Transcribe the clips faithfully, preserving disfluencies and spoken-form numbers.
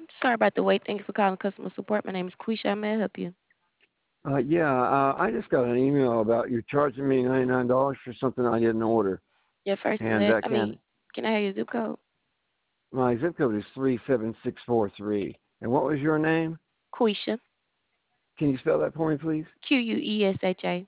Sorry about the wait. Thank you for calling customer support. My name is Quisha. How may I help you? Uh, yeah, uh, I just got an email about you charging me ninety-nine dollars for something I didn't order. Your first and And last. that I mean, can, can I have your zip code? my zip code is three seven six four three. And what was your name? Quisha. Can you spell that for me, please? Q U E S H A.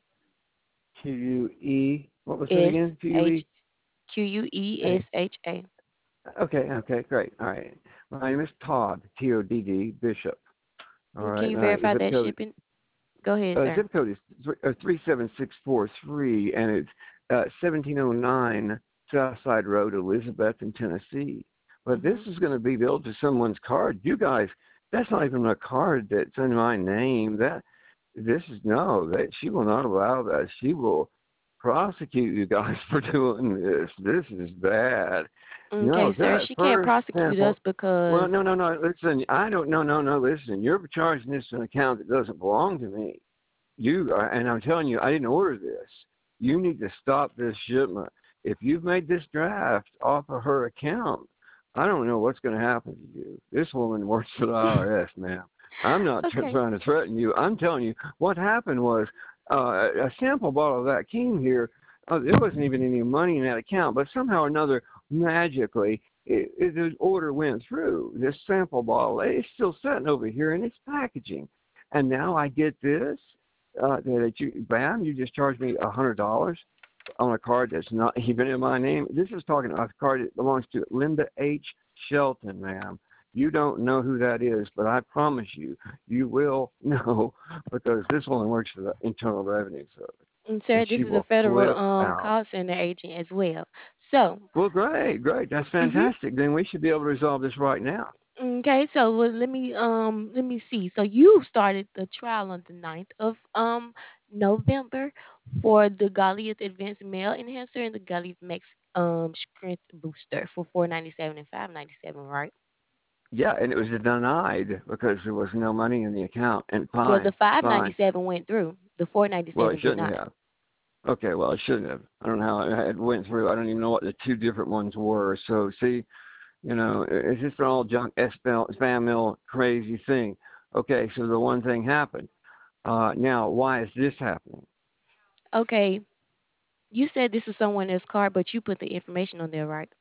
Q U E, what was it S again? Q U H E? Q U E S Hey. H A. Okay, okay, great. All right. My name is Todd, T O D D, Bishop. All And can right. you My verify zip that code, shipping? Go ahead, uh, sir. zip code is th- uh, three seven six four three, and it's uh, seventeen oh nine Southside Road, Elizabeth, in Tennessee. But this Mhm. is going to be billed to someone's card. You guys, that's not even a card that's in my name. That this is no, that she will not allow that. She will prosecute you guys for doing this. This is bad. No, Okay, sir. that She can't first prosecute us sample. Well, because no, no, no. Listen, I don't. No, no, no. Listen, you're charging this to an account that doesn't belong to me. You are, and I'm telling you, I didn't order this. You need to stop this shipment. If you've made this draft off of her account, I don't know what's going to happen to you. This woman works for the I R S, ma'am. I'm not tr- okay. trying to threaten you. I'm telling you what happened was uh, a sample bottle of that came here. Uh, there wasn't even any money in that account, but somehow or another, magically, it, it, the order went through. This sample bottle, it's still sitting over here in its packaging. And now I get this uh, that you, bam, you just charged me a hundred dollars on a card that's not even in my name. This is talking about a card that belongs to Linda H. Shelton, ma'am. You don't know who that is, but I promise you, you will know because this woman works for the Internal Revenue Service, And and sir, this she is a will federal flip um out. call center agent as well. So, Well, great, great, that's mhm. fantastic. Then we should be able to resolve this right now. Okay, so well, let me um let me see. So you started the trial on the ninth of um November for the Goliath Advanced Male Enhancer and the Goliath Max um Strength Booster for four ninety seven and five ninety seven, right? Yeah, and it was denied because there was no money in the account. And Well, the fine, five ninety fine. seven went through. The four ninety Well, it seven did shouldn't not. have. Okay, well, I shouldn't have. I don't know how it went through. I don't even know what the two different ones were. So, see, you know, it's just an all junk spam mail crazy thing. Okay, so the one thing happened. Uh, now, why is this happening? Okay, you said this is someone else's card, but you put the information on there, right?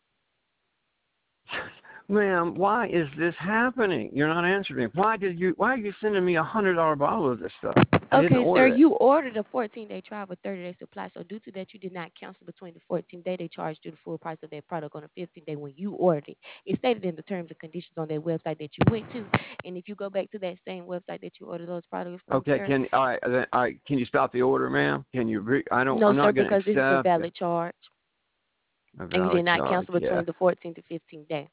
Ma'am, why is this happening? You're not answering me. Why did you? Why are you sending me a hundred dollar bottle of this stuff? I didn't Okay, sir, order it. you ordered a fourteen day trial with thirty day supply. So, due to that, you did not cancel between the fourteen day. They charged you the full price of that product on the fifteen day when you ordered it. It's stated in the terms and conditions on their website that you went to. And if you go back to that same website that you ordered those products from, Okay, sir, can all right, then, all right, can you stop the order, ma'am? Can you? Re- I don't. no, I'm sir, not going to because this is a accept valid charge. a And you valid did not charge. cancel Yeah. between the fourteenth to fifteenth day.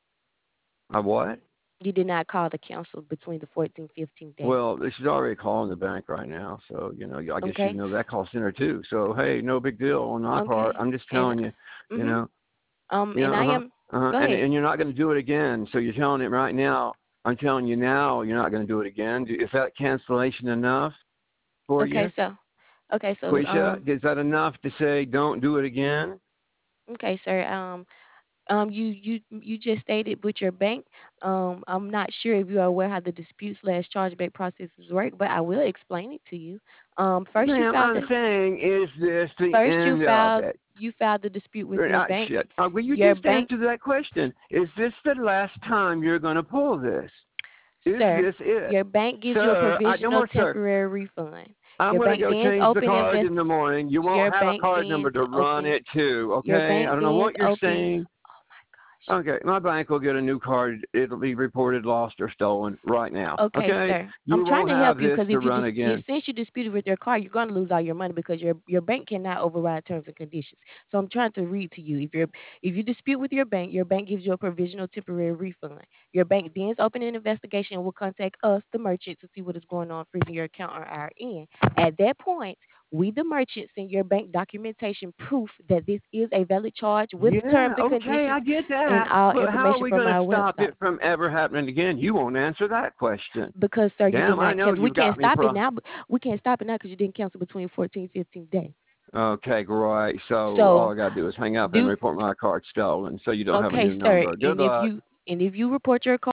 A what? You did not call the council between the fourteenth and fifteenth day. Well, she's already calling the bank right now, so you know, I guess you Okay? know that call center too. So hey, no big deal on my part. Okay. I'm just And, telling you, you mm-hmm. know, Um, you know, and I uh huh, am, uh huh, go and ahead. and you're not going to do it again. So you're telling it right now. I'm telling you now, you're not going to do it again. Is that cancellation enough for Okay, you, so, okay, so, Quisha? um, Is that enough to say don't do it again? okay, sir. Um, um, you you you just stated with your bank. Um, I'm not sure if you are aware how the dispute slash chargeback processes work, but I will explain it to you. Um, first you Ma'am, filed I'm the saying, is this the first you end of filed it? you filed the dispute with your Uh, bank. shit. Uh, will you Your just bank, answer that question? Is this the last time you're going to pull this? Is sir, this it? your bank gives you a Sir, I no provisional more, sir. temporary refund. I'm Your going to bank go then change the open card invest. in the morning. You won't Your have a bank card then number to run opens. it to, Your okay? I bank don't know then what you're opens. saying. Oh my gosh. Okay, my bank will get a new card. It'll be reported lost or stolen right now, Okay, okay? sir. I'm You trying won't to have help you this because to if you run just again. since you disputed with your car, you're going to lose all your money because your your bank cannot override terms and conditions. So I'm trying to read to you. If you're if you dispute with your bank, your bank gives you a provisional temporary refund. Your bank then is opening an investigation and will contact us, the merchant, to see what is going on freezing your account on our end. At that point, we, the merchant, send your bank documentation proof that this is a valid charge with Yeah, terms and okay, conditions I get and that. all But how are information we from going to our stop website. it from ever happening again? You won't answer that question. Because sir, you did Damn, I not know cancel. We you've can't got me stop it for. now. But we can't stop it now because you didn't cancel between fourteen and fifteen days. Okay, great. So all So I got to do is hang up and do report my card stolen so you don't have a okay, new sir. number. And Good if luck. you and if you report your